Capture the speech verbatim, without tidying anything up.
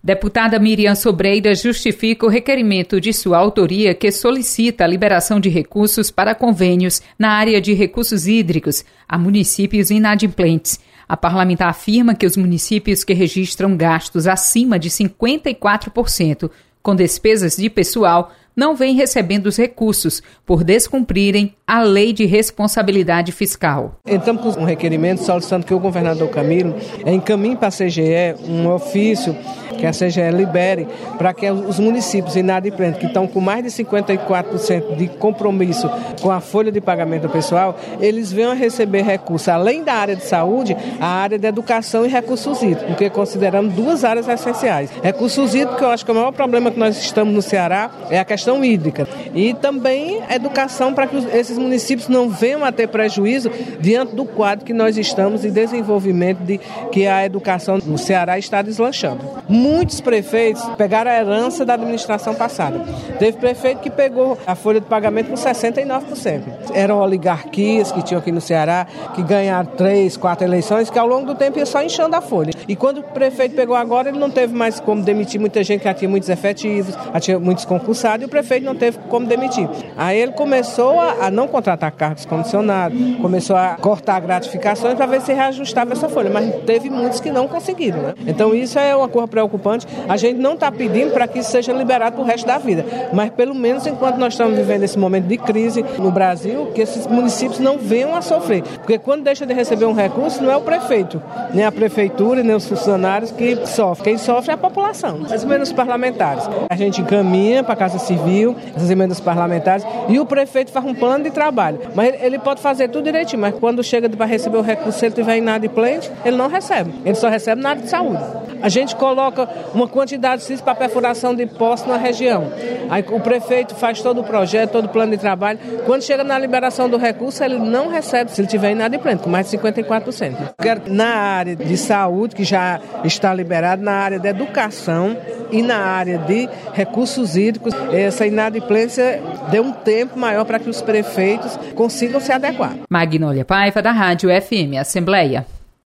Deputada Miriam Sobreira justifica o requerimento de sua autoria que solicita a liberação de recursos para convênios na área de recursos hídricos a municípios inadimplentes. A parlamentar afirma que os municípios que registram gastos acima de cinquenta e quatro por cento com despesas de pessoal não vêm recebendo os recursos por descumprirem a Lei de Responsabilidade Fiscal. Entramos com um requerimento solicitando que o governador Camilo encaminhe para a C G E um ofício que a C G E libere para que os municípios inadimplentes que estão com mais de cinquenta e quatro por cento de compromisso com a folha de pagamento do pessoal, eles venham a receber recursos, além da área de saúde, a área de educação e recursos hídricos, porque consideramos duas áreas essenciais. Recursos hídricos, eu acho que o maior problema que nós estamos no Ceará é a questão hídrica. E também educação para que esses municípios não venham a ter prejuízo diante do quadro que nós estamos de desenvolvimento de que a educação no Ceará está deslanchando. Muitos prefeitos pegaram a herança da administração passada. Teve prefeito que pegou a folha de pagamento com sessenta e nove por cento. Eram oligarquias que tinham aqui no Ceará, que ganharam três, quatro eleições, que ao longo do tempo ia só inchando a folha. E quando o prefeito pegou agora, ele não teve mais como demitir muita gente, que já tinha muitos efetivos, já tinha muitos concursados, e o prefeito não teve como demitir. Aí ele começou a, a não contratar cargos comissionados, começou a cortar gratificações para ver se reajustava essa folha, mas teve muitos que não conseguiram, né? Então isso é uma coisa preocupante. A gente não está pedindo para que isso seja liberado para o resto da vida, mas pelo menos enquanto nós estamos vivendo esse momento de crise no Brasil, que esses municípios não venham a sofrer, porque quando deixa de receber um recurso, não é o prefeito, nem a prefeitura, nem os funcionários que sofrem. Quem sofre é a população, as emendas parlamentares. A gente encaminha para a Casa Civil essas emendas parlamentares e o prefeito faz um plano de trabalho, mas ele pode fazer tudo direitinho, mas quando chega para receber o recurso, se ele tiver inadimplente, ele não recebe, ele só recebe na área de saúde. A gente coloca uma quantidade X para perfuração de poços na região. Aí o prefeito faz todo o projeto, todo o plano de trabalho. Quando chega na liberação do recurso, ele não recebe se ele tiver inadimplente, com mais de cinquenta e quatro por cento. Quero na área de saúde, que já está liberado, na área de educação e na área de recursos hídricos, essa inadimplência dê um tempo maior para que os prefeitos consigam se adequar. Magnólia Paiva, da Rádio F M Assembleia.